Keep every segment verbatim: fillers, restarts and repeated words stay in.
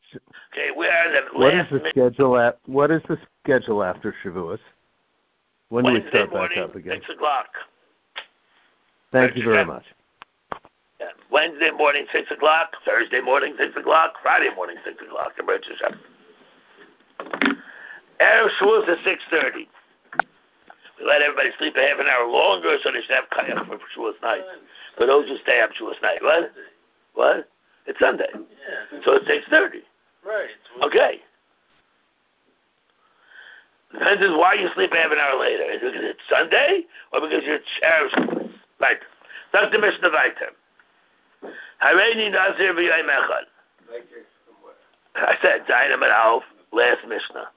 Okay, we are the what last is the schedule at? What is the schedule after Shavuos? When do we Wednesday start morning, back up again? six o'clock. Thank you very much. Yeah. Wednesday morning, six o'clock. Thursday morning, six o'clock. Friday morning, six o'clock. Erev Shavuos is six thirty. We let everybody sleep a half an hour longer so they should have kayak for Shavuos night. For those who stay up Shavuos night. What? What? It's Sunday. Yeah. So it's six thirty. Right. Okay. Depends on why you sleep half an hour later. Is it because it's Sunday or because you're Erev Shavuos? Right. That's the Mishnah Vayter. Hareini Nazir v'yayim echad. I said Zayin and Alf, last Mishnah.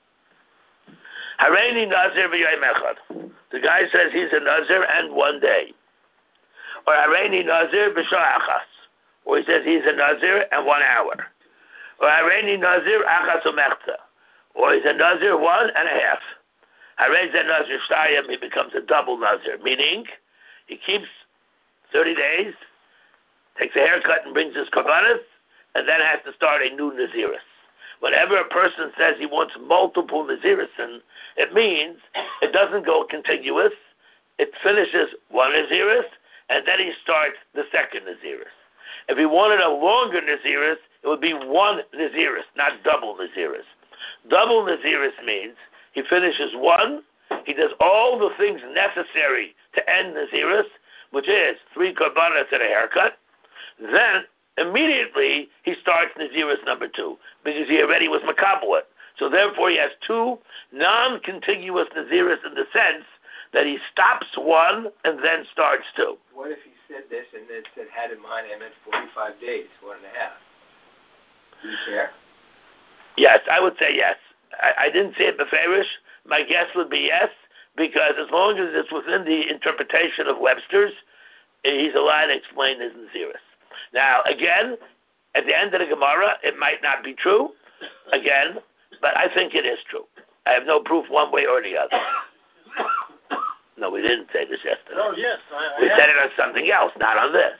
Hareini Nazir v'yayim echad. The guy says he's a Nazir and one day. Or Hareini Nazir v'shah achas. Or he says he's a Nazir and one hour. Or Hareini Nazir achas umechta. Or he's a Nazir one and a half. Hareini Nazir shtayim, he becomes a double Nazir. Meaning, he keeps thirty days, takes a haircut and brings his korbanos, and then has to start a new Naziris. Whenever a person says he wants multiple Naziris, it means it doesn't go contiguous. It finishes one Naziris, and then he starts the second Naziris. If he wanted a longer Naziris, it would be one Naziris, not double Naziris. Double Naziris means he finishes one, he does all the things necessary to end Naziris, which is three korbanos and a haircut. Then, immediately, he starts Naziris number two, because he already was Makabal. So therefore, he has two non-contiguous Naziris in the sense that he stops one and then starts two. What if he said this and then said, had in mind, I meant forty-five days, one and a half? Do you care? Yes, I would say yes. I, I didn't say it beferish. My guess would be yes, because as long as it's within the interpretation of Webster's, he's allowed to explain his Naziris. Now, again, at the end of the Gemara, it might not be true, again, but I think it is true. I have no proof one way or the other. No, we didn't say this yesterday. Oh, yes. I, I we have. said it on something else, not on this.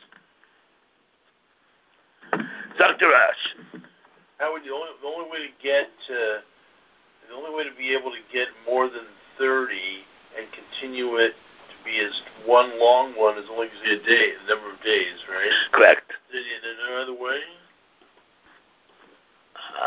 Doctor Rush. Howard, the only, the only way to get, uh, the only way to be able to get more than thirty and continue it to be as one long one is only to a day, the number of days, right? Correct. Is there no other way? Uh,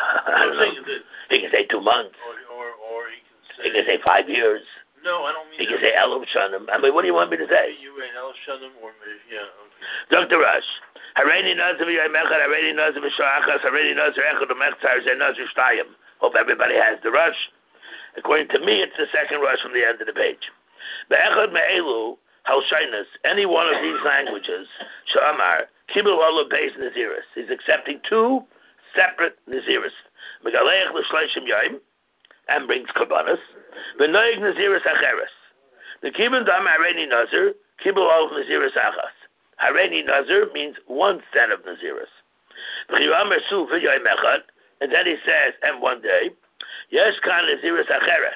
I don't know. That, he can say two months. Or, or, or he can say... He can say five years. No, I don't mean He that. can say Elul Shanim. I mean, what do you want me to say? You mean Elul Shanim or... Yeah, okay. Doctor Rush. Hareini Nazir v'yayim echad, Hareini Nazir v'shah achas, Hareini Nazir echad umechta, Hareini Nazir shtayim. Hope everybody has the Rush. According to me, it's the second Rush from the end of the page. Be'echad me'elu, halshainas, any one of these languages, sha'amar, kibul olav beis naziris. He's accepting two separate naziris. Megaleich l'shleishim yayim, and brings korbanos. V'noig naziris acheres. The kibun dam hareini nazir, kibul olav naziris achas. Hareini nazir means one set of naziris. V'chivam esu v'yayim echad, and then he says, and one day, Yesh kan naziris acheres.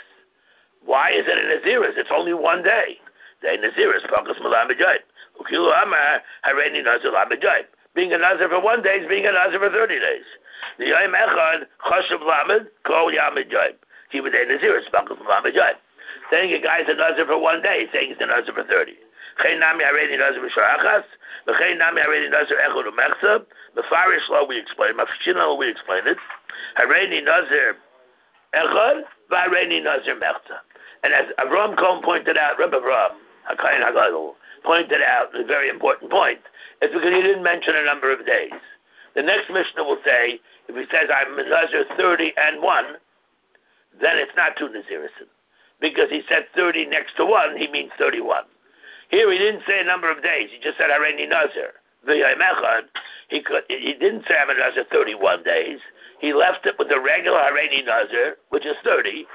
Why is it a naziris? It's only one day. Day naziris, pakas malam b'joyim. Ukilu amar, hareini nazir lam b'joyim. Being a nazir for one day is being a nazir for thirty days. The yayim echad, chashav lamed, kol yam b'joyim. Kiva day naziris, pakas malam b'joyim. Saying a guy's a nazir for one day, saying he's a nazir for thirty. Chein nami hareini nazir b'shar achas, v'chein nami hareini nazir echad u'mechza. Mefarish law we explain, Mafshinah we explain it. Hareini nazir echad, v'hareini nazir mechza. And as Avram Cohen pointed out, Rebbe Avram, HaKayin HaGadol, pointed out a very important point, it's because he didn't mention a number of days. The next Mishnah will say, if he says, I'm Nazir thirty and one, then it's not two Nazirisim. Because he said thirty next to one, he means thirty-one. Here he didn't say a number of days, he just said Hareini Nazir. V'yayim echad, he could, he didn't say I'm a Nazir thirty-one days, he left it with the regular Hareini Nazir, which is thirty,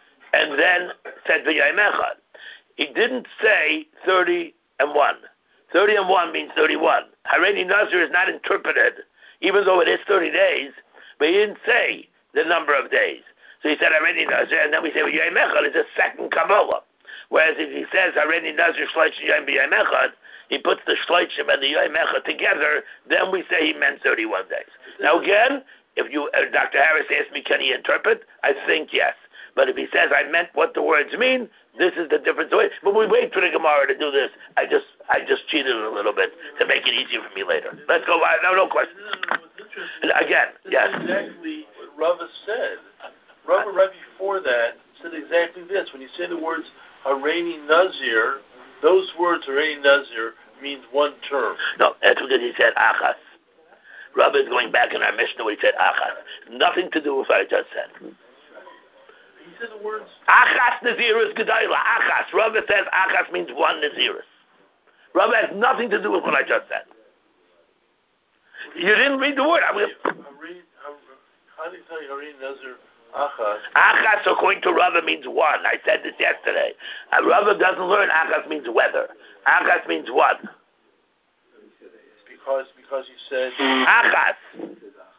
and then said v'yayim echad. He didn't say thirty and one. thirty and one means thirty-one. Hareini Nazir is not interpreted, even though it is thirty days, but he didn't say the number of days. So he said Hareini Nazir, and then we say v'yayim echad is a second Kabbalah. Whereas if he says Hareini Nazir shleishim yayim v'yayim echad, he puts the Shloshim and the Yom Echad together, then we say he meant thirty-one days. Now again, if you, uh, Doctor Harris asked me, can he interpret? I think yes. But if he says I meant what the words mean, this is the difference. But we wait for the Gemara to do this. I just I just cheated a little bit to make it easier for me later. Let's go. No, no question. And again, That's yes. exactly what Rava said. Rava right before that said exactly this. When you say the words Hareini Nazir, those words Hareini Nazir means one term. No, that's because he said Achas. Rava is going back in our Mishnah where he said Achas. Nothing to do with what I just said. He said the words Achas Nazirus Gedayla. Achas. Rava says Achas means one Nazirus. Rava has nothing to do with what I just said. You didn't read the word. I'm gonna... How do you say Hareini Nazir Achas? Achas, according to Rava, means one. I said this yesterday. Uh, Rava doesn't learn Achas means weather. Achas means one. Because because he said Achas.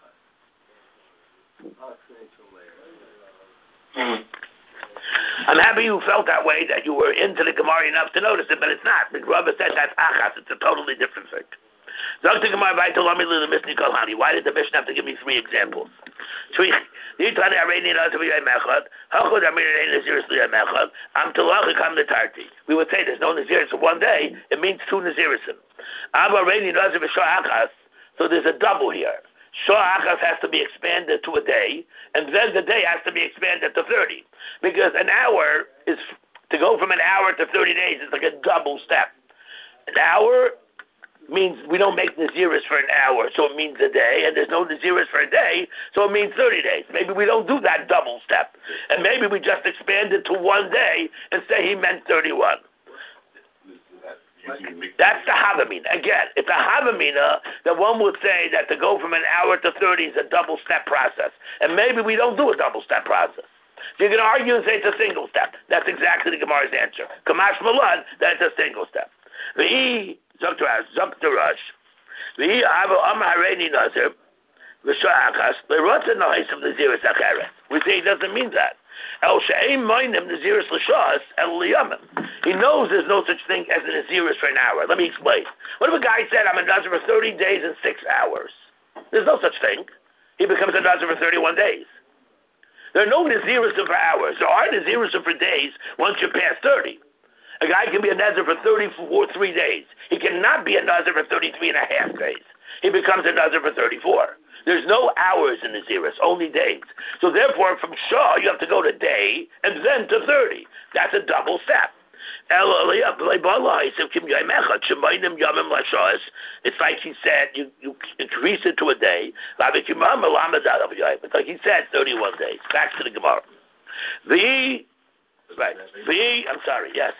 I'm happy you felt that way, that you were into the Gemara enough to notice it, but it's not. Because Rava said that's Achas. It's a totally different thing. Why did the Mishnah have to give me three examples? We would say there's no Naziris for one day. It means two Nazirisim. So there's a double here. Shah Achas has to be expanded to a day, and then the day has to be expanded to thirty. Because an hour is, to go from an hour to thirty days is like a double step. An hour means we don't make Naziris for an hour, so it means a day, and there's no Naziris for a day, so it means thirty days. Maybe we don't do that double step, and maybe we just expand it to one day and say he meant thirty-one. That's the Havamina. Again, it's a Havamina that one would say that to go from an hour to thirty is a double step process, and maybe we don't do a double step process. So you're going to argue and say it's a single step. That's exactly the Gemara's answer. Kamash Malad, that's a single step. The Zoktarash, the Avo Am Hareini Nazir, the Sha'akas, the Rotsa Nois of the Naziris Acheres. We say he doesn't mean that. El She'im Moinim Naziris L'Shas El Liyamim. He knows there's no such thing as a Naziris for an hour. Let me explain. What if a guy said, I'm a Nazir for thirty days and six hours? There's no such thing. He becomes a Nazir for thirty-one days. There are no Naziris for hours. There are Naziris for days once you pass thirty. A guy can be a Nazir for thirty-four, three days. He cannot be a Nazir for thirty-three and a half days. He becomes a Nazir for thirty-four. There's no hours in Naziris, only days. So therefore, from Shah, you have to go to day and then to thirty. That's a double step. It's like he said, you, you increase it to a day. It's like he said, thirty-one days. Back to the Gemara. The, right. The, I'm sorry, yes.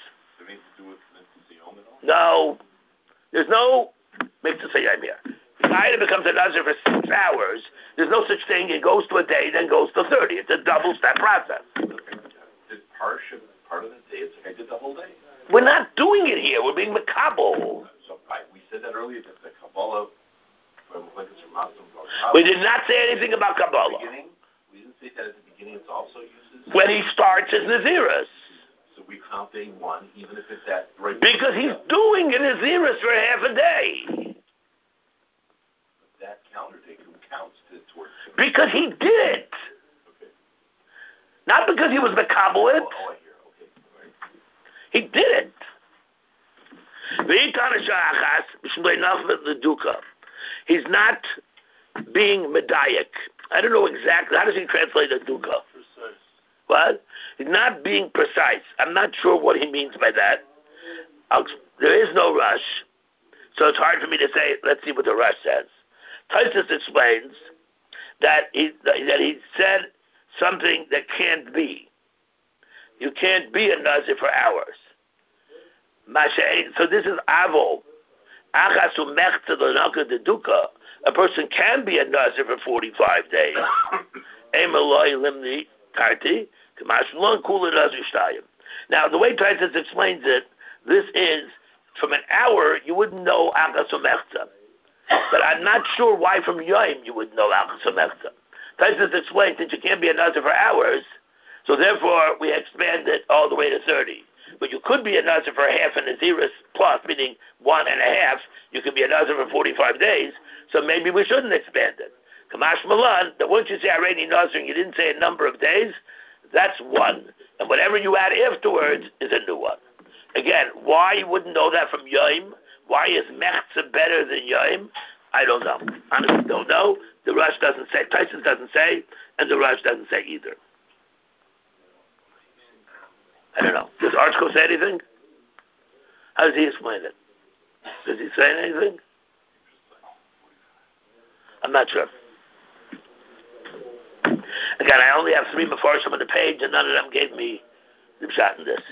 No, there's no Mitzvah Yom here. The guy that becomes a Nazir for six hours, there's no such thing. It goes to a day, then goes to thirty. It's a double-step process. Did Parsha part of the day? It's like I did the whole day. We're not doing it here. We're being makabel. So I, we said that earlier, that the Kabbalah, like it's from Muslim. We did not say anything about Kabbalah. We didn't say that at the beginning. It's also uses when he starts his Naziris. So we count day one, even if it's at right. Because he's doing a Naziris for half a day. That calendar day counts to, towards. Because he did it. Okay. Not because he was makabel it. Oh, oh, I hear. Okay. Right. He did it. He's not being medayik. I don't know exactly. How does he translate the dukkha? precise. What? He's not being precise. I'm not sure what he means by that. I'll, there is no rush, so it's hard for me to say. Let's see what the rush says. Taisus explains that he that he said something that can't be. You can't be a Nazir for hours. So this is Avo. A person can be a Nazir for forty-five days. Now, the way Taisus explains it, this is, from an hour, you wouldn't know Achas Umechza. But I'm not sure why from Yom you would know Achas Umechza. Taisus explains that you can't be a Nazir for hours, so therefore we expand it all the way to thirty. but you could be a nazir for half a naziris plus, meaning one and a half. You could be a nazir for forty-five days, so maybe we shouldn't expand it. Kamash Malan, that once you say Iranian nazir and you didn't say a number of days, that's one. And whatever you add afterwards is a new one. Again, why you wouldn't know that from Yom? Why is Mechza better than Yom? I don't know. Honestly, don't know. The Rush doesn't say. Tyson doesn't say, and the Rush doesn't say either. I don't know. Does Archko say anything? How does he explain it? Does he say anything? I'm not sure. Again, I only have three Mefarshim on the page, and none of them gave me the shot in this.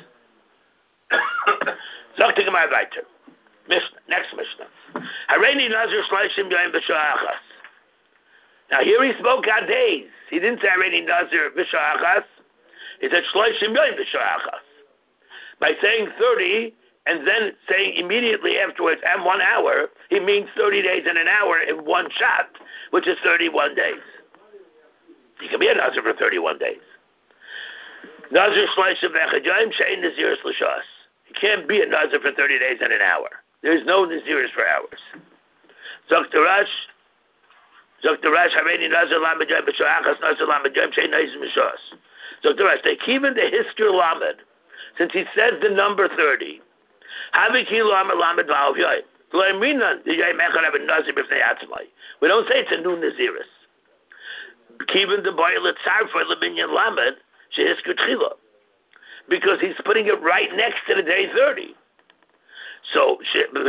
Zok Gemara weiter. Mishnah, next Mishnah. Hareini Nazir Shloshim Yom B'Sha'achas. Now here he spoke on days. He didn't say Hareini Nazir B'Sha'achas. He said Shloshim Yom B'Sha'achas. By saying thirty and then saying immediately afterwards and one hour, he means thirty days and an hour in one shot, which is thirty-one days. He can be a Nazir for thirty-one days. Nazir Shloshim V'Echad Shein Naziris L'Shas. He can't be a Nazir for thirty days and an hour. There's no Naziris for hours. Zok the Rash, Zok the Rash, Hareini Nazir Lamed Yom B'Sha'achas, Nazir Lamed Yom Shein Nazir L'Shas. Zok the Rash, they keep in the history Lamed, since he says the number thirty. Haviki Lamed Lamed V'Av Yom. We don't say it's a new Naziris. Keeping the boy L'Tzar for L'Binyan Lamed, Shehisker Tchila. Because he's putting it right next to the day thirty. So, and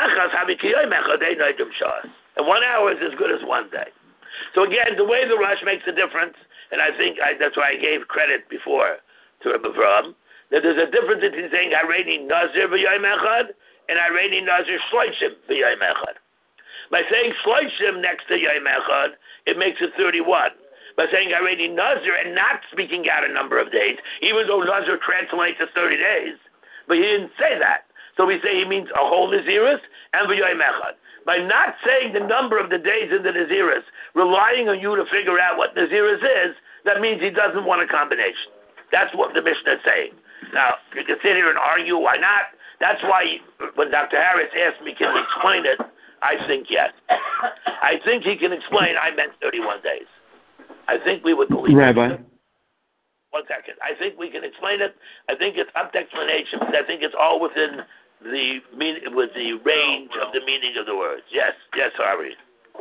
one hour is as good as one day. So again, the way the Rush makes a difference, and I think I, that's why I gave credit before to Rebbe Avram, that there's a difference between saying Hareini Nazir v'Yom Echad and Hareini Nazir Shloshim v'Yom Echad. By saying Shloshim next to Yom Echad, it makes it thirty-one. By saying Hareini Nazir and not speaking out a number of days, even though Nazir translates as thirty days, but he didn't say that. So we say he means a whole Naziris and v'Yom Echad. By not saying the number of the days in the Naziris, relying on you to figure out what Naziris is, that means he doesn't want a combination. That's what the Mishnah is saying. Now, you can sit here and argue why not. That's why when Doctor Harris asked me, can he explain it, I think yes. I think he can explain I meant thirty-one days. I think we would believe Rabbi. it. One second. I think we can explain it. I think it's up to explanation, because I think it's all within the meaning, with the range of the meaning of the words. Yes, yes, Harvey.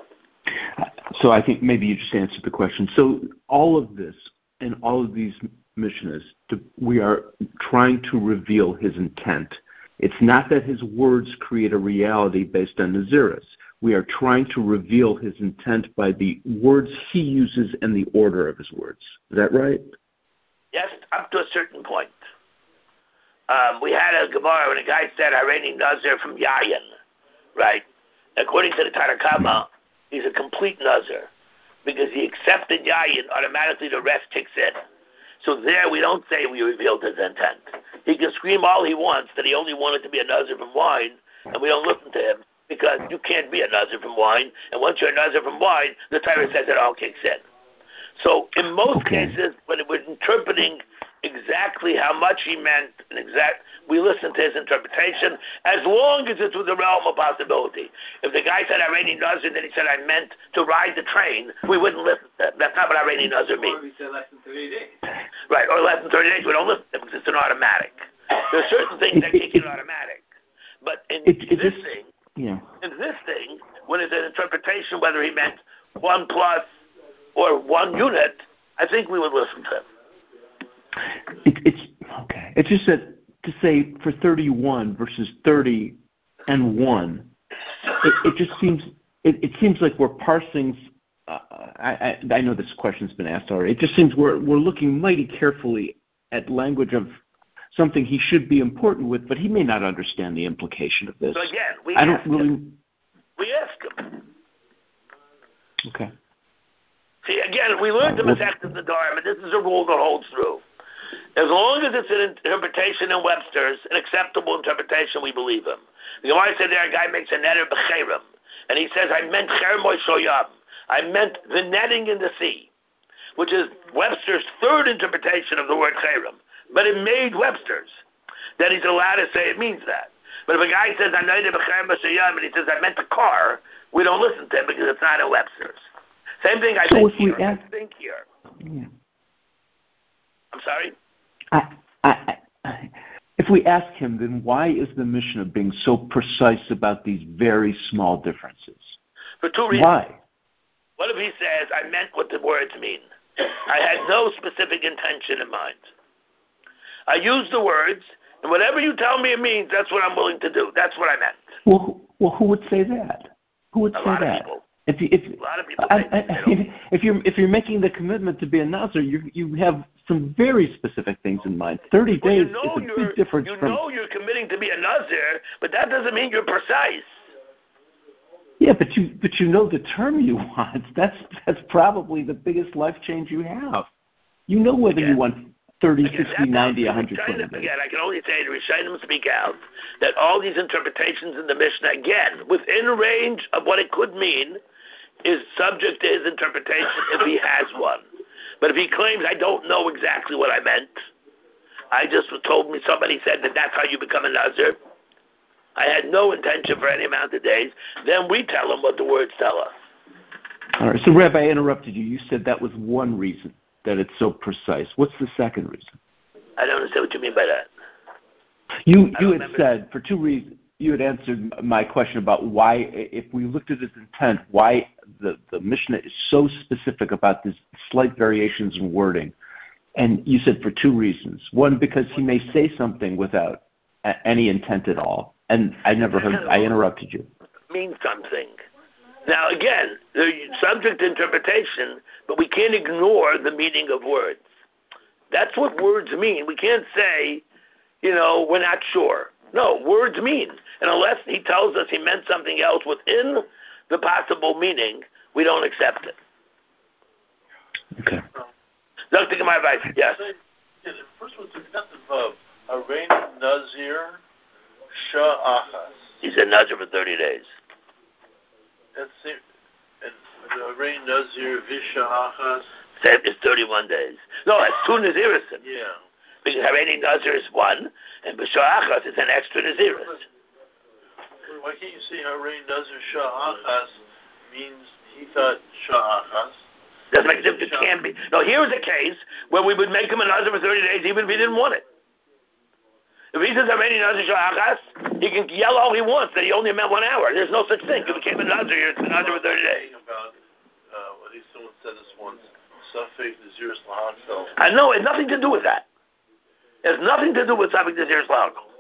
So I think maybe you just answered the question. So all of this and all of these Mishnahs, we are trying to reveal his intent. It's not that his words create a reality based on Naziris. We are trying to reveal his intent by the words he uses and the order of his words. Is that right? Yes, up to a certain point. Um, we had a Gemara when a guy said, Hareini Nazir from Yayin, right? According to the Tanakama, he's a complete Nazir, because he accepted Yayin, automatically the rest kicks in. So there we don't say we revealed his intent. He can scream all he wants that he only wanted to be a Nazir from wine, and we don't listen to him, because you can't be a Nazir from wine, and once you're a Nazir from wine, the Torah says it all kicks in. So in most okay. cases, when we're interpreting exactly how much he meant, and exact, we listen to his interpretation, as long as it's within the realm of possibility. If the guy said Hareini Nazir, then he said I meant to ride the train, we wouldn't listen to him. That's not what Hareini Nazir means. Or we said less than thirty days. Right, or less than thirty days, we don't listen to him because it's an automatic. There are certain things that kick in automatic. But in it, it this just, thing, yeah. in this thing, when it's an interpretation, whether he meant one plus or one unit, I think we would listen to him. It, it's okay. It's just that to say for thirty-one versus thirty and one, it, it just seems it, it seems like we're parsing. Uh, I, I I know this question's been asked already. It just seems we're we're looking mighty carefully at language of something he should be important with, but he may not understand the implication of this. So again, we I don't ask really. him. We ask him. Okay. See, again, we learned the Uh, well, Masechet of the Dharma, and this is a rule that holds true. As long as it's an interpretation in Webster's, an acceptable interpretation, we believe him. The Gemara said there, a guy makes a netter b'cherim, and he says, I meant chermoy shoyam. I meant the netting in the sea, which is Webster's third interpretation of the word cherem, but it made Webster's. then he's allowed to say it means that. But if a guy says, I know the B'chayim B'Shayim, and he says, I meant the car, we don't listen to him because it's not in Webster's. Same thing I so think if here. We ask, I think here. Yeah. I'm sorry? I, I, I, if we ask him, then why is the Mishnah being so precise about these very small differences? For two reasons. Why? What if he says, I meant what the words mean? I had no specific intention in mind. I used the words, and whatever you tell me it means, that's what I'm willing to do. That's what I meant. Well, who, well, who would say that? Who would A say lot that? Of people. If, you, if a lot of people. I, Say, I, I, if you're if you're making the commitment to be a Nazir, you you have some very specific things in mind. Thirty well, days you know is a big difference you from. You know you're committing to be a Nazir, but that doesn't mean you're precise. Yeah, but you but you know the term you want. That's that's probably the biggest life change you have. You know whether again, you want thirty, again, sixty, ninety, one hundred twenty days. Again, I can only say the Rishonim speak out that all these interpretations in the Mishnah, again, within range of what it could mean, is subject to his interpretation if he has one. But if he claims, I don't know exactly what I meant, I just told me somebody said that that's how you become a Nazir, I had no intention for any amount of days, then we tell him what the words tell us. All right, so Rabbi, I interrupted you. You said that was one reason that it's so precise. What's the second reason? I don't understand what you mean by that. You you had remember. said, for two reasons, you had answered my question about why, if we looked at his intent, why the, the Mishnah is so specific about these slight variations in wording. And you said for two reasons. One, because he may say something without a- any intent at all. And I never heard, I interrupted you. Means something. Now, again, they're subject to interpretation, but we can't ignore the meaning of words. That's what words mean. We can't say, you know, we're not sure. No, words mean. And unless he tells us he meant something else within the possible meaning, we don't accept it. Okay. Doctor Gemara advice, yes. Yeah, the first one's the of Hareini Nazir Sha'achas. He said Nazir for thirty days. That's it. And Hareini Nazir Visha'achas. It's thirty-one days. No, that's two Nazirisim. Yeah. Because Hareini Nazir is one, and B'Sha'achas is an extra Naziris. Why can't you say Hareini Nazir Sha'achas means he thought Sha'achas? Doesn't make a difference. It can be. No, here's a case where we would make him a Nazir for thirty days even if he didn't want it. If he says Hareini Nazir Sha'achas, he can yell all he wants that he only meant one hour. There's no such thing. If he became a Nazir, it's a Nazir for thirty days. About, uh, I think someone said this once, Safek Naziris Lahanfel. I know, it has nothing to do with that. It has nothing to do with Safek Naziris Lahanfel.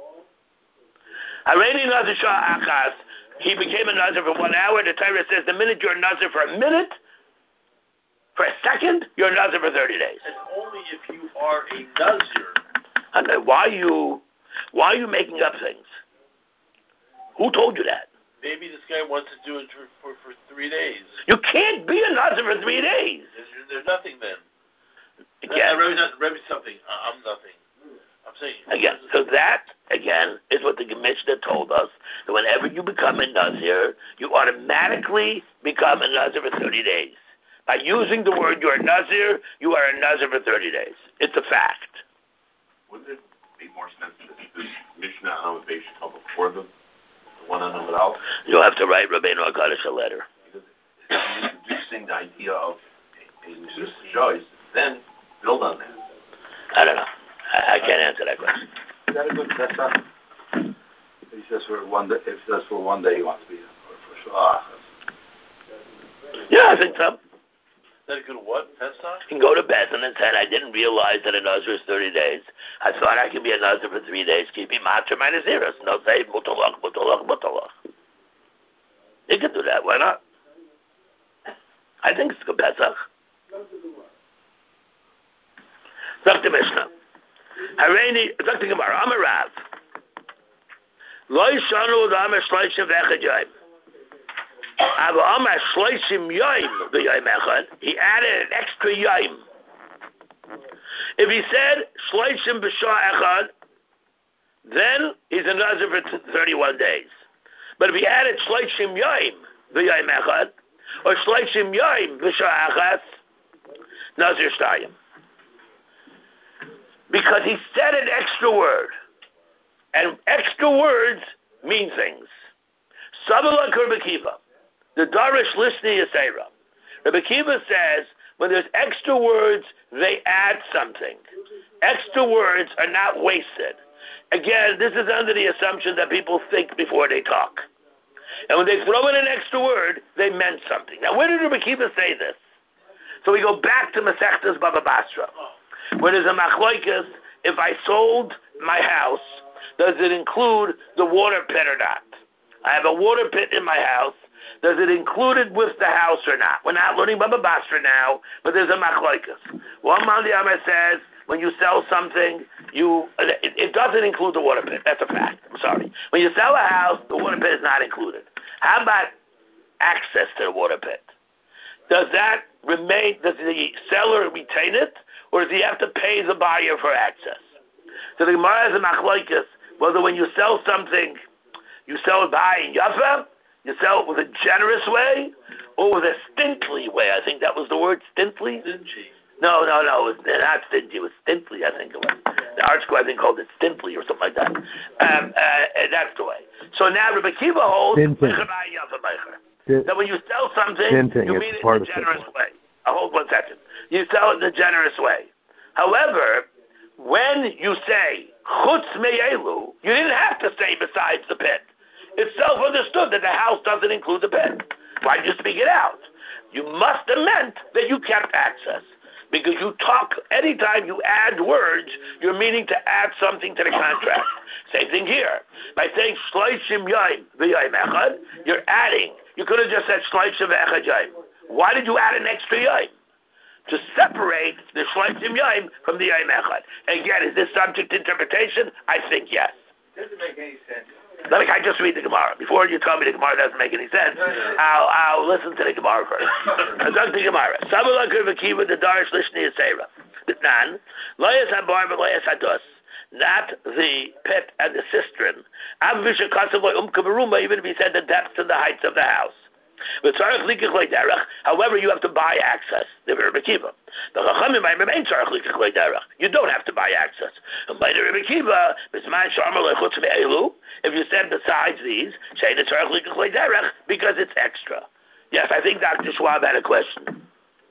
Hareini Nazir Sha'achas, he became a Nazir for one hour. The Torah says the minute you're a Nazir for a minute, for a second, you're a Nazir for thirty days. And only if you are a Nazir. And then why are you, why are you making up things? Who told you that? Maybe this guy wants to do it for, for, for three days. You can't be a Nazir for three days. There's, there's nothing then. Again, Rebbe, not, Rebbe something. I'm nothing. I'm saying. Again, so that, again, is what the Mishnah told us, that whenever you become a Nazir, you automatically become a Nazir for thirty days. By using the word you're a Nazir, you are a Nazir for thirty days. It's a fact. Wouldn't it be more sense that this Mishnah on Amud should come before the, the one on Amud Aleph? You'll have to write Rabbeinu HaKadosh a letter. Because it's introducing the idea of a Nazir choice, then build on that. I don't know. I, I can't answer that question. Is that a good Pesach? He says for one day, if that's for one day he wants to be, or for sure. Yeah, I think so. Is that a good what? Pesach? You can go to Bezin and say, I didn't realize that a Nazir is thirty days. I thought I could be a Nazir for three days. Keep me matzah my Naziris. And they'll say, mutalach, mutalach, mutalach. You can do that. Why not? I think it's good Pesach. Doctor Mishnah. Hareini, Doctor Gemara, I'm a Rav. Lo yishanu l'am shloishim v'echad yom. Ava amar shloishim yom v'yom echad. He added an extra yom. If he said shloishim b'shah echad, then he's a Nazir for thirty-one days. But if he added shloishim yom v'yom echad, or shloishim yom v'shah echad, Nazir shtayim. Because he said an extra word. And extra words mean things. Sabala Rabbi Kiva. The Darish Lishni Yisera. Rabbi Kiva says, when there's extra words, they add something. Extra words are not wasted. Again, this is under the assumption that people think before they talk. And when they throw in an extra word, they meant something. Now, where did Rabbi Kiva say this? So we go back to Masechtas Baba Basra, where there's a machloikas, if I sold my house, does it include the water pit or not? I have a water pit in my house. Does it include it with the house or not? We're not learning Baba Basra now, but there's a machloikas. One Mandi Amma says, when you sell something, you it, it doesn't include the water pit. That's a fact. I'm sorry. When you sell a house, the water pit is not included. How about access to the water pit? Does that remain? Does the seller retain it, or does he have to pay the buyer for access? So the Gemara has a machloikas whether when you sell something, you sell it by in Yafa, you sell it with a generous way, or with a stintly way. I think that was the word, stintly. Stingy. No, no, no, it was not stingy. It was stintly, I think it was. The art school, I think, called it stintly or something like that. Um, uh, that's the way. So now Rabbi Kiva holds that when you sell something, Stinting, you mean it in in a generous way. I'll hold one second. You sell it in a generous way. However, when you say chutz me'elu, you didn't have to say besides the pit. It's self-understood that the house doesn't include the pit. Why did you speak it out? You must have meant that you kept access. Because you talk, anytime you add words, you're meaning to add something to the contract. Same thing here. By saying shloishim yoim v'yoim echad, you're adding. You could have just said shloishim v'echad yoim. Why did you add an extra yoim? To separate the shloishim yoim from the yoim echad. Again, is this subject to interpretation? I think yes. Doesn't make any sense. Let me, I just read the Gemara. Before you tell me the Gemara doesn't make any sense, I'll, I'll listen to the Gemara first. I'll talk to the Gemara. Sabala Kurvakiva, the Darish Lishni Yisera. Nan, Loyas Habar, but Loyas Hados. Not the pit and the cistern. Avvisha Kasavoy Umkabaruma, even if he said the depths and the heights of the house. However, you have to buy access. You don't have to buy access. If you said besides these, say the because it's extra. Yes, I think Doctor Schwab had a question.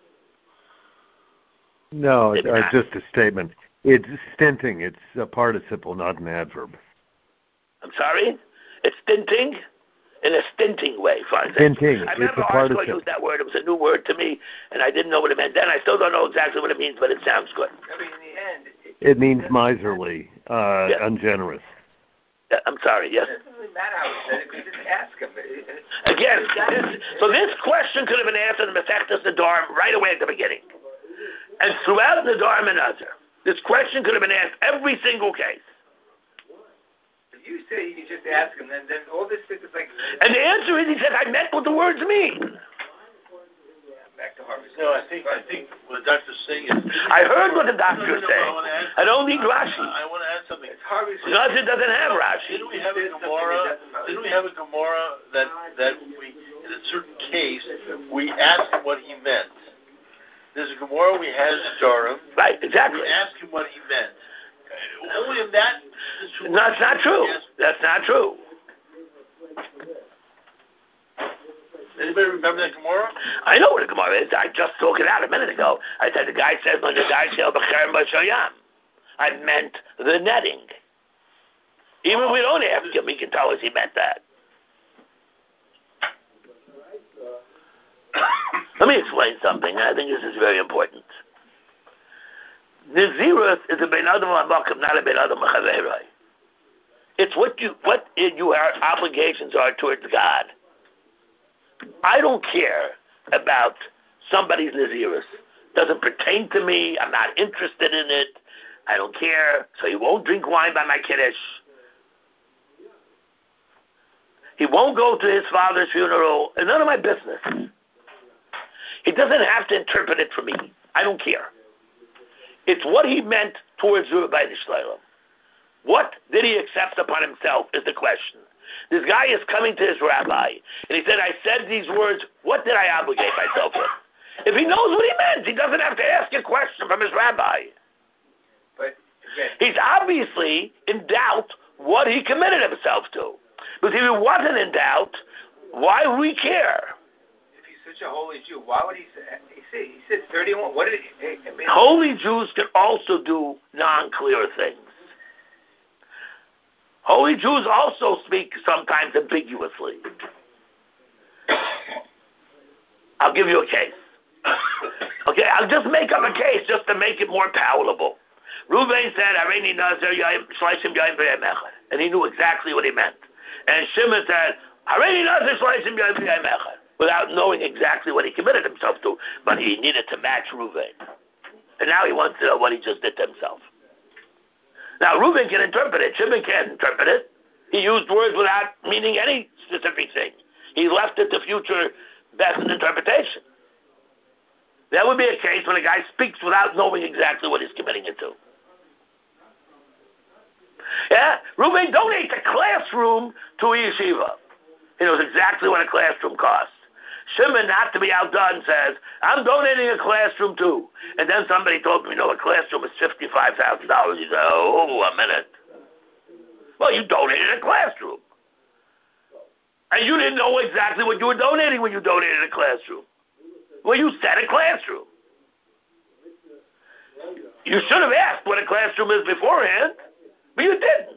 No, uh, just a statement. It's stinting. It's a participle, not an adverb. I'm sorry? It's stinting? In a stinting way, for example. Stinting. I remember Arshko used that word. It was a new word to me, and I didn't know what it meant then. I still don't know exactly what it means, but it sounds good. I mean, in the end, it, it means miserly, uh, yes. ungenerous. Yeah, I'm sorry, yes? It doesn't really matter how he said it, because just ask him. Again, this, so this question could have been answered in Masechtas Nedarim right away at the beginning. And throughout Nedarim and Nazir, this question could have been asked every single case. You say you just ask him, then, then all this stuff is like... And the answer is, he says, I meant what the words mean. Back to Harvard. No, I think I think what the doctor's saying is... I heard what the doctor no, no, no, said. I, I don't need Rashi. I, I want to add something. Because it doesn't have Rashi. Didn't we have a Gemara, didn't we have a Gemara that, that we, in a certain case, we asked him what he meant? There's a Gemara we had in Durham. Right, exactly. We asked him what he meant. Only in that... No, that's not true. That's not true. Anybody remember that Gemara? I know what a Gemara is. I just spoke it out a minute ago. I said the guy says, when the guy said, I meant the netting. Even if we don't ask him, he can tell us he meant that. Let me explain something. I think this is very important. Nazirus is a ben adam ha'makam, not a ben adam ha'chaverai. It's what you what your obligations are towards God. I don't care about somebody's Nazirus. Doesn't pertain to me. I'm not interested in it. I don't care. So he won't drink wine by my kiddush. He won't go to his father's funeral. It's none of my business. He doesn't have to interpret it for me. I don't care. It's what he meant towards Rabbi Shlomo. What did he accept upon himself is the question. This guy is coming to his rabbi, and he said, I said these words, what did I obligate myself with? If he knows what he meant, he doesn't have to ask a question from his rabbi. But again, he's obviously in doubt what he committed himself to. Because if he wasn't in doubt, why would we care? If he's such a holy Jew, why would he say, he said, he said thirty-one, what did he, I mean, holy Jews can also do non-clear things. Holy Jews also speak sometimes ambiguously. I'll give you a case. Okay, I'll just make up a case just to make it more palatable. Reuven said, "Areini Nazir Yayim Shleishim Yayim V'Yayim Echad," and he knew exactly what he meant. And Shimon said, "Areini Nazir Shleishim Yayim V'Yayim Echad," without knowing exactly what he committed himself to, but he needed to match Reuven. And now he wants to know what he just did to himself. Now Reuven can interpret it. Shimon can't interpret it. He used words without meaning any specific thing. He left it to future best interpretation. That would be a case when a guy speaks without knowing exactly what he's committing it to. Yeah? Reuven donates a classroom to a yeshiva. He knows exactly what a classroom costs. Shimon, not to be outdone, says, "I'm donating a classroom too." And then somebody told me, you know, a classroom is fifty-five thousand dollars. You say, "Oh, a minute." Well, you donated a classroom. And you didn't know exactly what you were donating when you donated a classroom. Well, you said a classroom. You should have asked what a classroom is beforehand, but you didn't.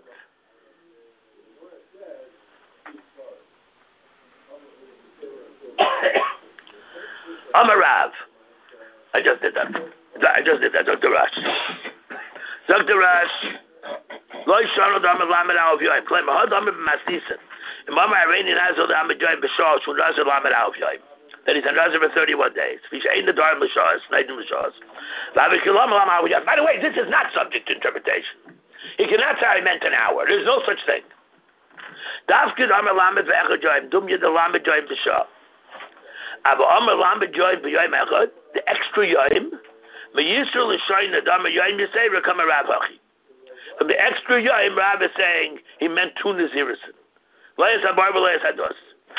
I'm a Rav. I just did that. I just did that, Doctor Rush. Doctor Rush. Lo yishanu dama lamed alv yoyim. Claim a hadam b'masnisin. Imam Areini Nazir dama joyim b'shah shu Nazir lamed alv yoyim. That he's a Nazir for thirty-one days. Fish ein the darm l'shahs, neidim l'shahs. Lavikilam lam alv yoyim. By the way, this is not subject to interpretation. He cannot say I meant an hour. There's no such thing. Dafkid amar lamed ve'echad yoyim. Dum yid lamed yoyim b'shah. Ava amar lamed yoyim b'yoyim echad. The extra yoyim. Me'yisur l'shayin adama yoyim yisayra kama Rav Hachi. From the extra yoyim, Rav is saying he meant two nazirisin. Leis habar v'leis hados.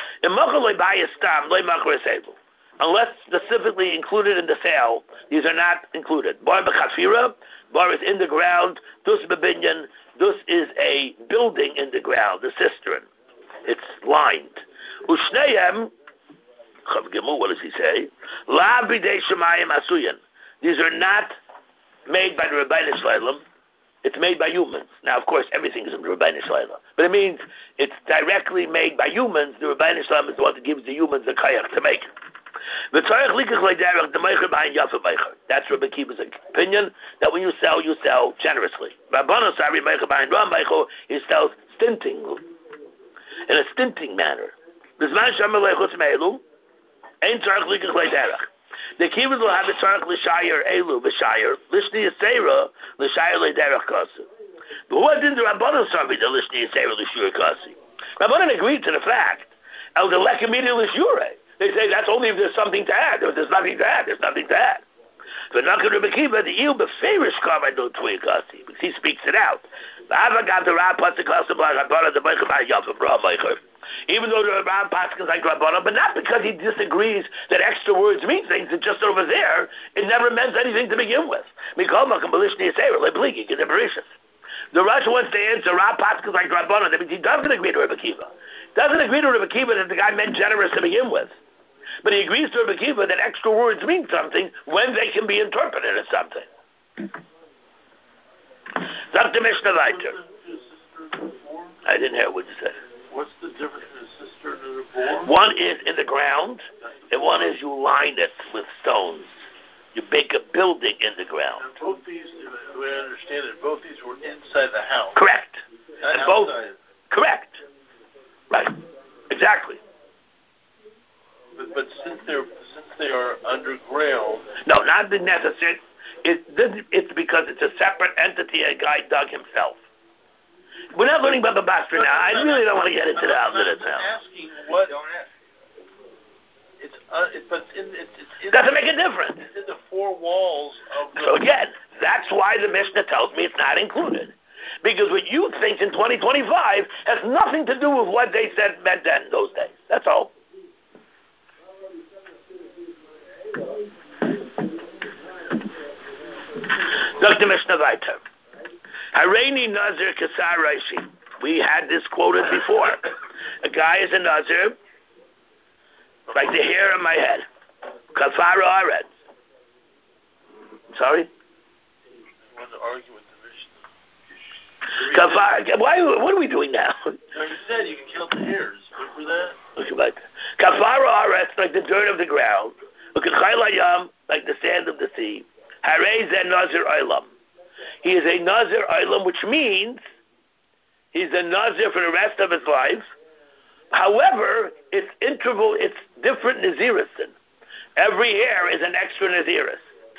Unless specifically included in the sale, these are not included. Bar b'chafira, bar is in the ground. Dus b'binyan, dus is a building in the ground, the cistern. It's lined. Ushneim, Chav Gimel, what does he say? La b'dei shemayim asuyin. These are not made by the Rebbeinu Shleilim. It's made by humans. Now, of course, everything is in the Rebbeinu Shleilim. But it means it's directly made by humans. The Rebbeinu Shleilim is the one that gives the humans the kayach to make it. That's Rabbi Akiva's opinion, that when you sell, you sell generously. He sells stinting, in a stinting manner. The kivas will have the tzarech l'shayir elu v'shayir lishni yisera l'shayir le'derech kasi. But who didn't the Rabbanan survey the lishni yisera l'shur kasi? Rabbanan agreed to the fact. El delek immediately l'shure. They say that's only if there's something to add. If there's nothing to add, there's nothing to add. But not Rabbi Akiva the il beferish kavod do tui kasi because he speaks it out. The avagad the Rab pasuk kasi b'la Rabbanan the meicher by Yavim Rab meicher. Even though the Rab Paskins like Rabbanan, but not because he disagrees that extra words mean things. It's just over there, it never meant anything to begin with. The Rosh wants to answer Rab Paskins like Rabbanan. That means he doesn't agree to Rabbi Akiva. Doesn't agree to Rabbi Akiva that the guy meant generous to begin with. But he agrees to Rabbi Akiva that extra words mean something when they can be interpreted as something. Doctor Mishnah Weiter. I didn't hear what you said. What's the difference in a cistern and a bore? One is in the ground, and one is you line it with stones. You make a building in the ground. And both these, the way I understand it, both these were inside the house. Correct. Not and both, outside. Correct. Right. Exactly. But, but since they're since they are underground. No, not the necessary. It, it's because it's a separate entity a guy dug himself. We're not learning Baba Basra now. I really don't want to get into that minutes now. I'm asking what. It's uh, it, but in, it's, it's in doesn't the, make a difference. It's in the four walls of. The so again, that's why the Mishnah tells me it's not included, because what you think in twenty twenty-five has nothing to do with what they said meant then those days. That's all. Doctor Mishnah Weiter. Hareini Nazir Kasar Raishi. We had this quoted before. A guy is a Nazir, like the hair on my head. Kafara Aretz. Sorry? You want to argue with the Mishnah. Kafara. Why? What are we doing now? No, you said you can count the hairs. Remember that? Okay, right. Kafara Aretz, like the dirt of the ground. Ukechaylayam, like the sand of the sea. Harei Zen Nazir Olam. He is a Nazir Olam, which means he's a Nazir for the rest of his life. However, it's interval, it's different Nazirism. Every hair is an extra Naziris.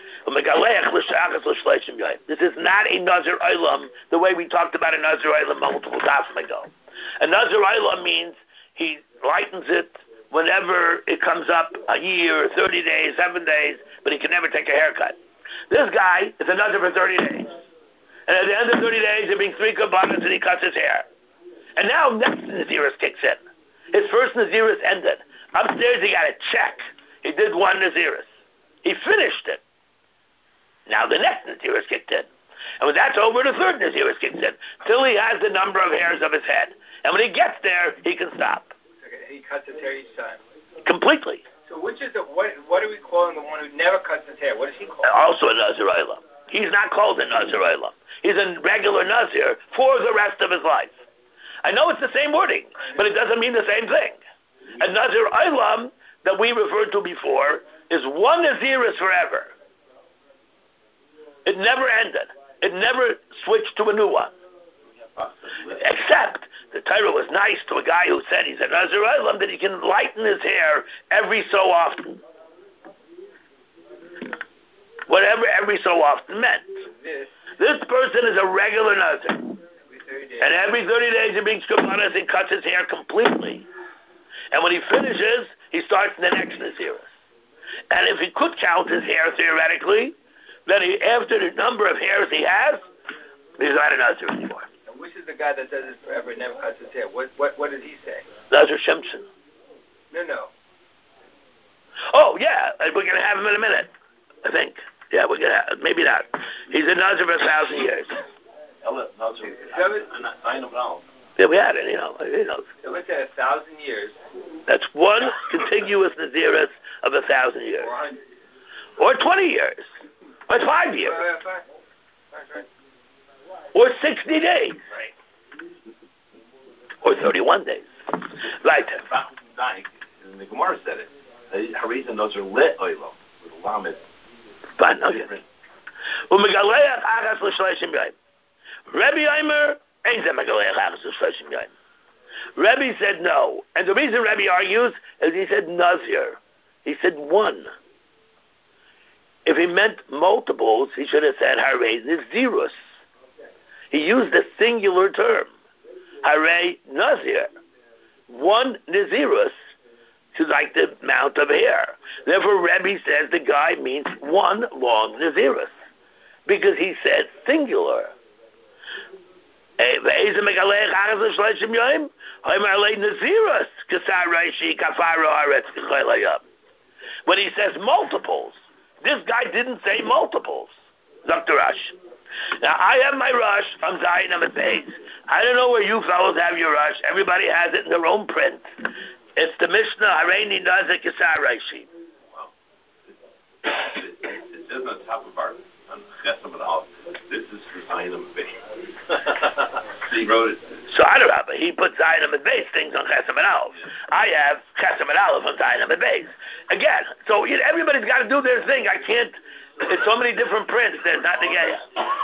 This is not a Nazir Olam the way we talked about a Nazir Olam multiple times ago. A Nazir Olam means he lightens it whenever it comes up, a year, thirty days, seven days, but he can never take a haircut. This guy is a Nazir for thirty days. And at the end of thirty days, he brings three kabbanas and he cuts his hair. And now next Naziris kicks in. His first Naziris ended. Upstairs he got a check. He did one Naziris. He finished it. Now the next Naziris kicked in. And when that's over, the third Naziris kicks in. Till he has the number of hairs of his head. And when he gets there, he can stop. Okay, he cuts his hair each time. Completely. So which is the, what, what are we calling the one who never cuts his hair? What is he called? Also a Nazir Olam. He's not called a Nazir Olam. He's a regular Nazir for the rest of his life. I know it's the same wording, but it doesn't mean the same thing. A Nazir Olam that we referred to before is one Naziris forever. It never ended. It never switched to a new one. Except the Torah was nice to a guy who said he's a Nazir Olam that he can lighten his hair every so often. Whatever every so often meant. This person is a regular Nazir. And every thirty days he brings kabbanas and cuts his hair completely. And when he finishes, he starts the next Naziris. And if he could count his hair theoretically, then he, after the number of hairs he has, he's not a Nazir anymore. And which is the guy that does this forever and never cuts his hair? What what what did he say? Nazir Shimshon. No, no. Oh, yeah, we're going to have him in a minute, I think. Yeah, we're going to have, maybe not. He's a Nazir for a thousand years. Yeah, we had it, you know. You know. So let's say a thousand years. That's one contiguous Naziris of a thousand years. Or a hundred. Or twenty years. Or five years. Right, right, right, right. Or sixty days. Right. Or thirty-one days. Right. And the Gemara said it. Harizan, those are lit oilo with a lamed. Fine, okay. Umegaleach achas l'shleishim yom. Rebbe Eimer ain't them megaleach achas l'shleishim yom. Rebbe said no. And the reason Rebbe argues is he said Nazir. He said one. If he meant multiples, he should have said Harei Nazirus. He used the singular term. Harei Nazir. One Nazirus is like the amount of hair. Therefore, Rebbe says the guy means one long Nazirus. Because he said singular. When he says multiples, this guy didn't say multiples. Doctor Rush. Now, I have my rush from Zion Amid Beis. I don't know where you fellows have your rush. Everybody has it in their own print. It's the Mishnah, Hareini Nazik Kisar Raishi. Well, it, it, it says on top of our, on Chesam and Aleph, this is for Zion Amid Beis. He wrote it. So I don't know, but he put Zion Amid Beis things on Chesam and Aleph. Yeah. I have Chesam and Aleph on Zion Amid Beis. Again, so you know, everybody's got to do their thing. I can't, it's so many different prints, there's not the gay.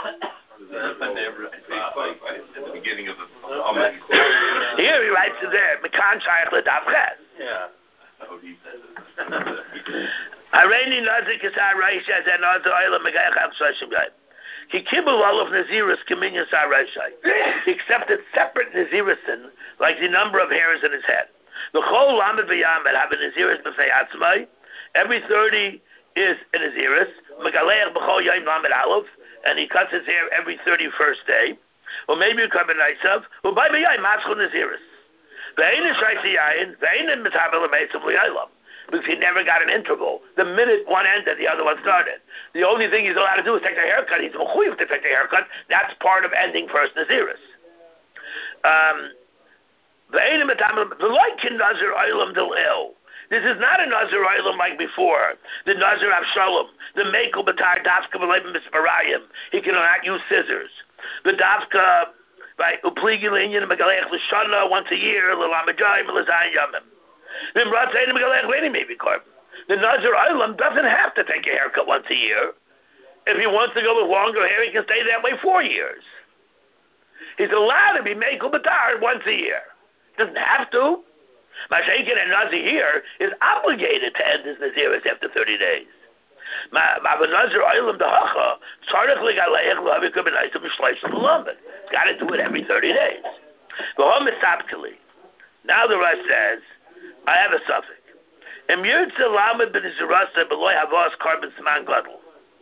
At the beginning of the Here he writes it there, Mekan Shaykh L'Dav Ches. Yeah. Oh, he says it. Hareini Nazik Kisar Raisha Zen Nazir Olam Megayach Al Shloshim Yom. He kibbul all of Nazirus Kaminyan Sar Raishai. He accepted separate Nazirisin, like the number of hairs in his head. The whole Lamed V'Yamed have a Nazirus B'fei Atzmai. Every thirty is a Naziris. Megaleach B'chol Yom Lamed Aleph. And he cuts his hair every thirty-first day. Or maybe you come in Nisav. Or by B'yai Matzchon Naziris. Ve'ein is Shaisi Yayin. Ve'ein is Metabel Ameitzav L'Yaylam. Because he never got an interval. The minute one ended, the other one started. The only thing he's allowed to do is take the haircut. He's mechuyev to take the haircut. That's part of ending first Naziris. Um, the like Nazir Olam Del El. This is not a Nazir Olam like before. The Nazir Avshalom, the Mekel Batar Dafka V'Leibim Misparayim. He cannot use scissors. The Dafka, right? Upligi Linyan Megalech L'Shana once a year. L'Lamajayim L'Zayin Yamim. The Mratzayim Megalech Leni maybe Korban. The Nazir Olam doesn't have to take a haircut once a year. If he wants to go with longer hair, he can stay that way four years. He's allowed to be Mekel Batar once a year. Doesn't have to. Mashaken and Nazir here is obligated to end his Naziris after thirty days. Ma Nazir Olam Dahacha, Tzarech Legaleiach L'Havik B'Naisim B'Shleishim L'Lamed. Got to do it every thirty days. V'Hom Misapkeli. Now the Rosh says, I have a suffix. Em Yirtze Lamed B'Nizirasa B'Loi Havas Korban Siman Gadol.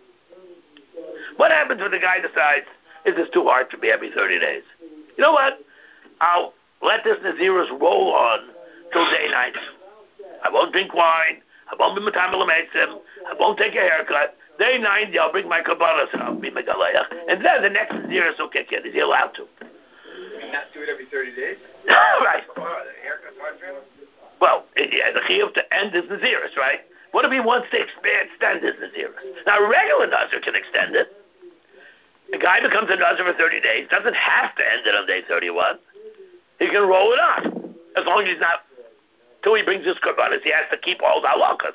What happens when the guy decides, is this too hard for me every thirty days? You know what? I'll let this Naziris roll on till day ninety. I won't drink wine. I won't be Matam L'Meitzim. I won't take a haircut. Day ninety, I'll bring my Kabbalah and I'll be Megaleach. And then the next Naziris will kick in. Is he allowed to? You mean not do it every thirty days? Right. Oh, the haircut's hard for him? Well, he has a chiyuv to end his Naziris, right? What if he wants to expand, extend his Naziris? Now, a regular Nazir can extend it. The guy becomes a Nazir for thirty days, doesn't have to end it on day thirty-one. He can roll it on. As long as he's not, till he brings his Korbanos, he has to keep all the halakas.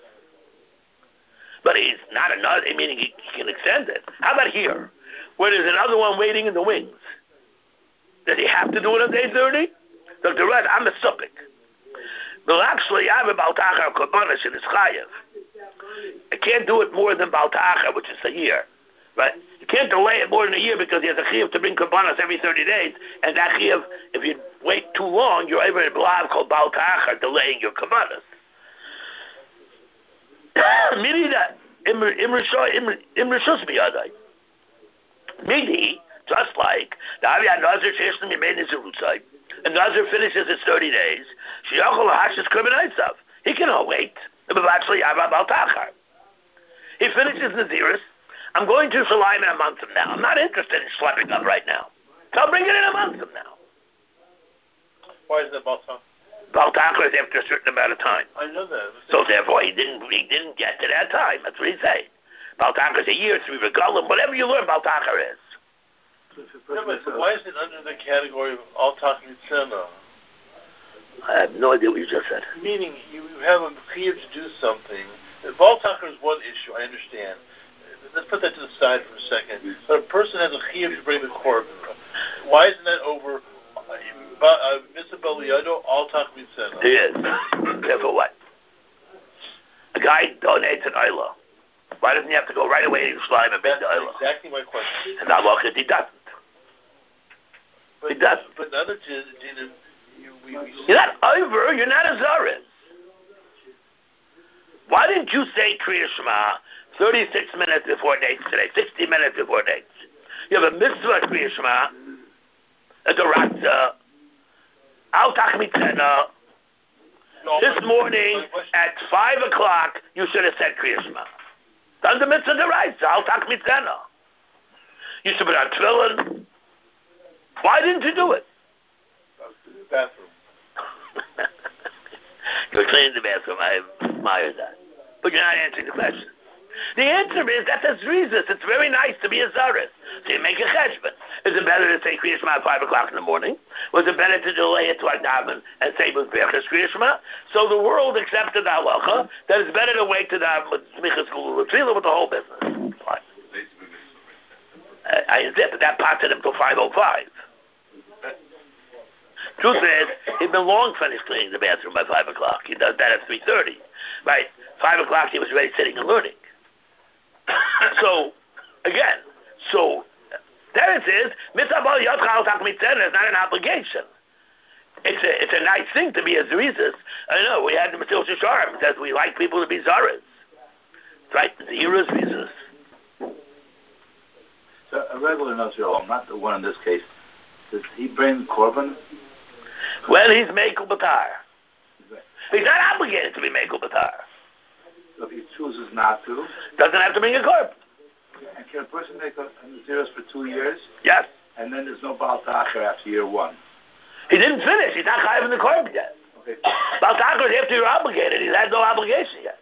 But he's not a Nazir, meaning he, he can extend it. How about here, where there's another one waiting in the wings? Does he have to do it on day thirty? Doctor Red, I'm a supik. But actually, I have a Baltachar Korbanos in his chayev. I can't do it more than Baltachar, which is a year. Right? You can't delay it more than a year because he has a chiyuv to bring Korbanos every thirty days, and that chiyuv, if you wait too long, you're able to blav called Baltachar, delaying your Korbanos. Midi, just like the Aviyad Nazir Sheshlim Yemein Zerusai, and Nazir finishes his thirty days, Sheyachol Hashis Korbanitzav. He can wait. Actually, Aviyad Baltachar. He finishes Naziris. I'm going to Shalim in a month from now. I'm not interested in schlepping up right now. So I'll bring it in a month from now. Why is that Baltachar? Baltachar is after a certain amount of time. I know that. So therefore, he didn't he didn't get to that time. That's what he's saying. Baltachar is a year, three regalim, whatever you learn, Baltachar is. Yeah, but why is it under the category of Altach Mitzena? I have no idea what you just said. Meaning, you have a chiyuv to do something. Baltachar is one issue, I understand. Let's put that to the side for a second. But a person has a chiyuv to bring the korban. Why isn't that over Mitzvah B'Liyado Altach Mitzena? He is. Therefore what? A guy donates an Oila. Why doesn't he have to go right away to Yerushalayim and bring the Oila? That's exactly my question. And now, he doesn't. But, he doesn't. But the other two, you, we, we you're not over, you're not a Zaris. Why didn't you say Kriya Shema thirty-six minutes before dates today, sixty minutes before dates? You have a mitzvah Kriya Shema, a Doratza, Al Tachmitzena. This morning at five o'clock, you should have said Kriya Shema. Done the mitzvah Doratza, Al Tachmitzena. You should put on tefillin. Why didn't you do it? Bathroom. You're cleaning the bathroom. I admire that. But you're not answering the question. The answer is that there's reasons. It's very nice to be a Zaris. So you make a cheshbon. Is it better to say Kriya Shema at five o'clock in the morning? Was it better to delay it to Adavan and say with Berachas Kriya Shema? So the world accepted the halacha that it's better to wait to Daven with Smichas Gulul with the whole business. Fine. I understand, but that potted him till five oh five. Truth is, he'd been long finished cleaning the bathroom by five o'clock. He does that at three thirty. Right? five o'clock he was ready sitting and learning. So, again, so, there it is, mitzvah bal yadcha al tak mitzvah is not an obligation. It's a, it's a nice thing to be a Zerizis. I know, we had the Mesilas Yesharim. It says we like people to be Zaris. Right? Zera Zerizis. So a regular Nazir, not the one in this case, does he bring Korban? When he's Mekel Batar. He's not obligated to be Mekel Batar. So if he chooses not to? Doesn't have to bring a Korban. And can a person make a, a Naziris for two years? Yes. And then there's no Baal Tachar after year one? He didn't finish. He's not chayav in the korban yet. Okay. Baltachar is after you're obligated. He's had no obligation yet.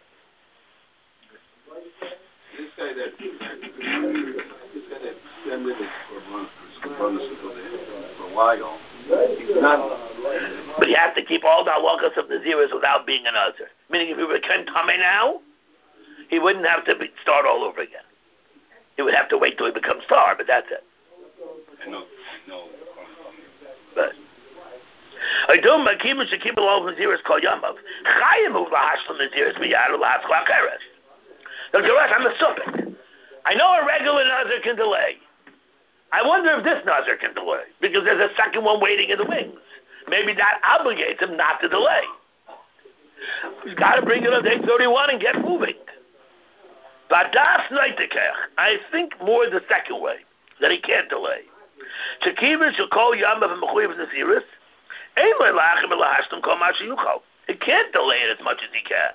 This guy that this guy that extended his korban for a while, he's not. But he has to keep all the halachas of Naziris without being an Nazir. Meaning, if he became Tameh now, he wouldn't have to be, start all over again. He would have to wait till he becomes Tar, but that's it. I know, I know. But I do my kibbutz to keep along Naziris called Yamav. Chayim of lahashlam Naziris miyadu lahashlam acheres. Now, Joresh, I'm a suffix. I know a regular Nazir can delay. I wonder if this Nazir can delay because there's a second one waiting in the wings. Maybe that obligates him not to delay. He's got to bring it on day thirty-one and get moving. But das neitekech, I think more the second way, that he can't delay. Chekivin shall call Yamav and Mechuyev Naziris. He can't delay it as much as he can.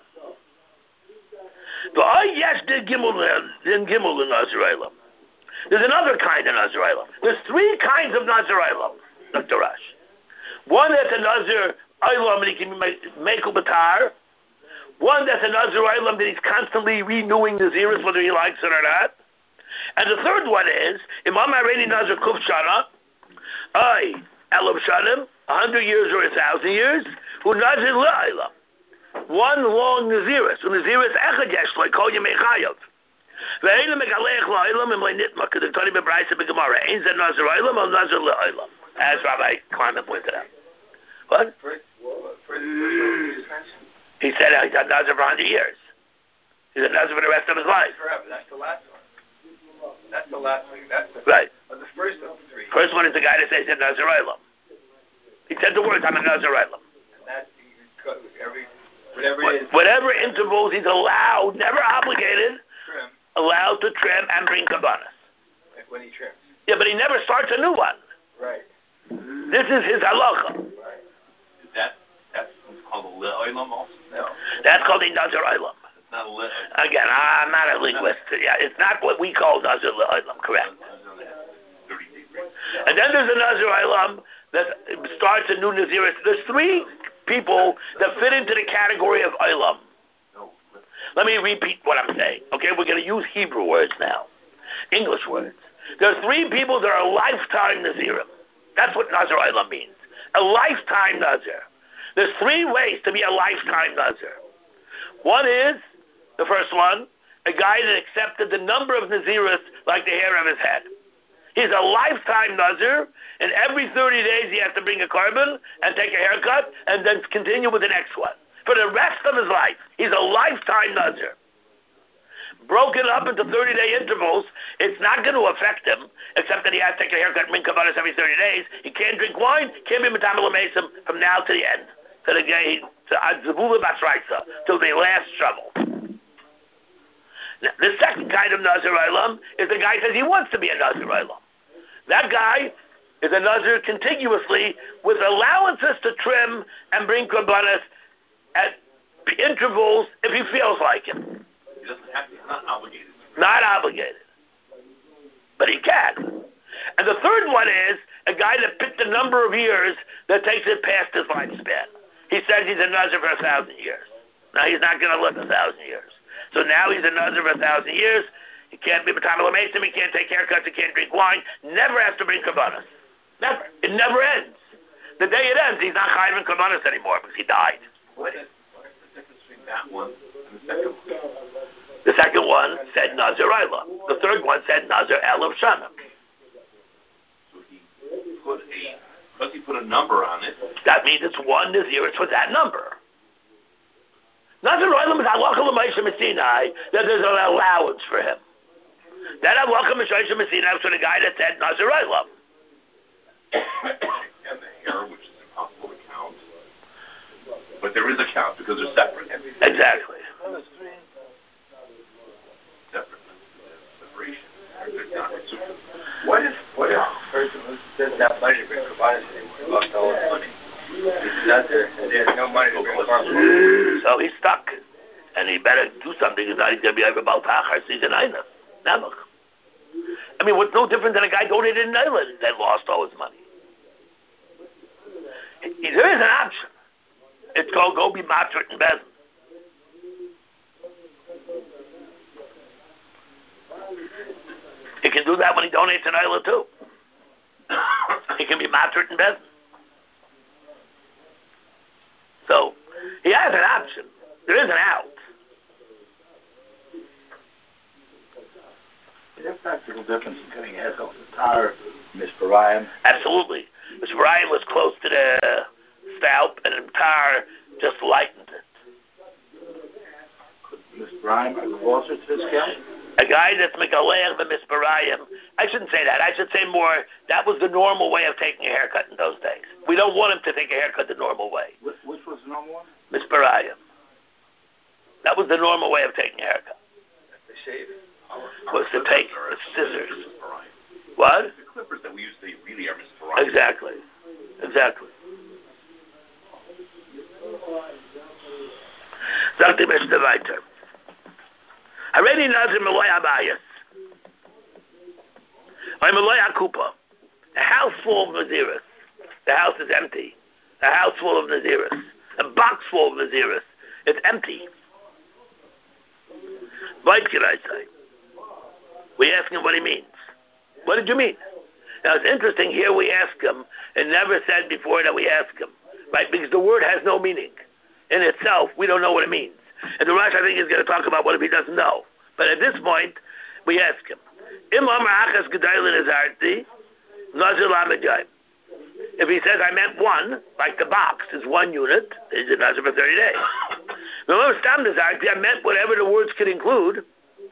There's another kind of Naziraylam. There's three kinds of Naziraylam, Doctor Rush. One that's a Nazir Aylam and he can make a batar. One that's a Nazir Aylam that he's constantly renewing Naziris, whether he likes it or not. And the third one is Imam Hareni Nazir Kuf Shana, Ay Elam Shanim, a hundred years or a thousand years, who Nazir La'aylam. One long Naziris, who Naziris Echad Yesh, like Kol Yemei Chayav. Ve'elam Megalech La'aylam and Le'nitma, because the Tani Bebraisa B'Gemara, Ain't that Nazir Aylam or Nazir La'aylam? As Rabbi Kleiman pointed out. What? First, first, first he said uh, he's a Nazir for one hundred years. He's a Nazir for the rest of his life. Forever. That's the last one. That's the last one. That's the, right. Of the first of the three. First one is the guy that says he's a Nazir Eilam. He said the words, I'm a Nazir Eilam. And that's every, whatever what, it is. Whatever intervals he's allowed, never obligated, trim. allowed to trim and bring kabbanas. Like when he trims. Yeah, but he never starts a new one. Right. This is his halacha. Right. Is that that's called a le'olam also? No. That's called a Nazir Eilam. It's not a le. Again, I'm not a linguist. Yeah, it's not what we call Nazir Eilam, correct? And then there's a Nazir Eilam that starts a new Naziris. There's three people that fit into the category of Eilam. Let me repeat what I'm saying. Okay, we're going to use Hebrew words now, English words. There are three people that are lifetime Nazirim. That's what Nazir Eilam means. A lifetime Nazir. There's three ways to be a lifetime Nazir. One is, the first one, a guy that accepted the number of Naziris like the hair of his head. He's a lifetime Nazir, and every thirty days he has to bring a korban and take a haircut and then continue with the next one. For the rest of his life, he's a lifetime Nazir. Broken up into thirty-day intervals, it's not going to affect him, except that he has to take a haircut and bring kabbalas every thirty days. He can't drink wine, can't be metamel mesim from now to the end, to the day, to Adzavula Basraisa, till the last shovel. Now, the second kind of Nazir Eilam is the guy who says he wants to be a Nazir Eilam. That guy is a Nazir contiguously with allowances to trim and bring kabbalas at intervals if he feels like it. He doesn't have to. He's not obligated. Not obligated. But he can. And the third one is a guy that picked a number of years that takes it past his lifespan. He says he's a Nazir for a thousand years. Now he's not going to live a thousand years. So now he's a Nazir for a thousand years. He can't be B'tamel Mesim, he can't take haircuts, he can't drink wine, never has to bring kabbanas. Never. It never ends. The day it ends, he's not chayav in kabbanas anymore because he died. What is, what is the difference between that one and the second one? The second one said Nazir Eilam. The third one said Nazir Elam Shanim. So he put a, because he put a number on it. That means it's one Naziris with that number. Nazir Eilam is halacha l'maisha Sinai, that there's an allowance for him. That halacha l'maisha Sinai was for the guy that said Nazir Eilam. And the hair, which is impossible to count. But there is a count because they're separate. Exactly. Separate. Separation. They're not reciprocal. What if, what if a person who doesn't have money to bring kabbalas anymore, lost all his money? He's not there, and there's no money to bring kabbalas. So he's stuck. And he better do something, if not he's going to be over Baltachar, season Eina. Never. I mean, what's no different than a guy donated an island that lost all his money? There is an option. It's called go be matrit and bezin. He can do that when he donates an island too. He can be matrit and bezin. So he has an option. There is an out. Is there a practical difference in cutting a haircut with a tar, Miss Barayam? Absolutely. Miss Barayam was close to the scalp, and the tar just lightened it. Could Miss Barayam be closer to the scalp? A guy that's megalech the Miss Barayam, I shouldn't say that. I should say more, that was the normal way of taking a haircut in those days. We don't want him to take a haircut the normal way. Which, which was the normal one? Miss Barayam. That was the normal way of taking a haircut. They shave. Was to take the scissors. What? The clippers that we use, they really are Miss Barayam. Exactly. Exactly. Sagt die Mishnah weiter. Already nazir Malay Abayas. I'm Malay Akupa. A house full of Naziris. The house is empty. A house full of Naziris. A box full of Naziris. It's empty. What can I say? We ask him what he means. What did you mean? Now it's interesting, here we ask him, and never said before that we ask him, right? Because the word has no meaning. In itself, we don't know what it means. And the Rash, I think, is going to talk about what if he doesn't know. But at this point, we ask him, if he says, I meant one, like the box is one unit, he's a Nazir for thirty days. I meant whatever the words could include.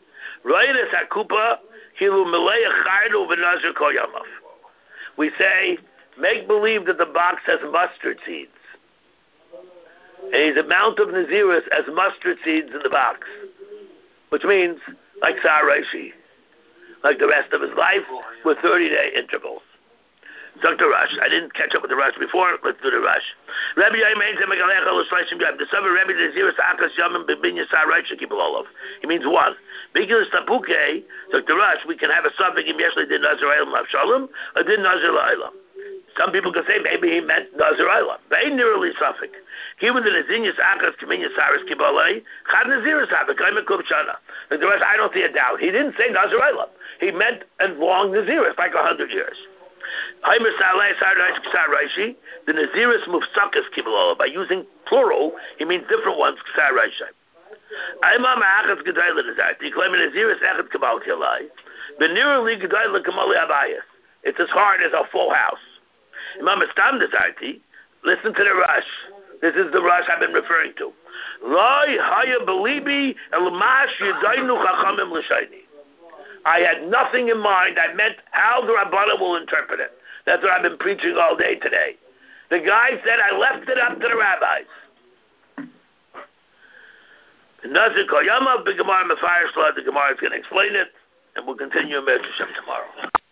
We say, make believe that the box has mustard seeds. And he's amount of Naziris as mustard seeds in the box. Which means, like Sar Reishi, like the rest of his life, with thirty-day intervals. Doctor Rush, I didn't catch up with the Rush before, let's do the Rush. Rabbi Yamein Zemegalecha L'Shleishim Yom. The summer Rabbi Naziris Akas Yomim Bebinya Sar Reishi Kibul Olav. He means one. Bigil Stapuke, Doctor Rush, we can have a suffix in Yeshli Din Nazir Eilam Avshalom, or Din Nazir Eilam. Some people can say maybe he meant Nazir Eilam. Very nearly suffix. Given the Naziris Akas Kaminya Saris Kibalei, Chad Naziris Akas, I'm a Kubshana. Doctor Rush, I don't see a doubt. He didn't say Nazir Eilam. He meant a long Naziris, like a hundred years. The Naziris Mufsakas Kibalala. By using plural, he means different ones. It's as hard as a full house. Listen to the Rush. This is the Rush I've been referring to. I had nothing in mind. I meant how the Rabbana will interpret it. That's what I've been preaching all day today. The guy said I left it up to the rabbis. Nazir Koyama, the Gemara Mefarish, the Gemara is going to explain it, and we'll continue in Midrash tomorrow.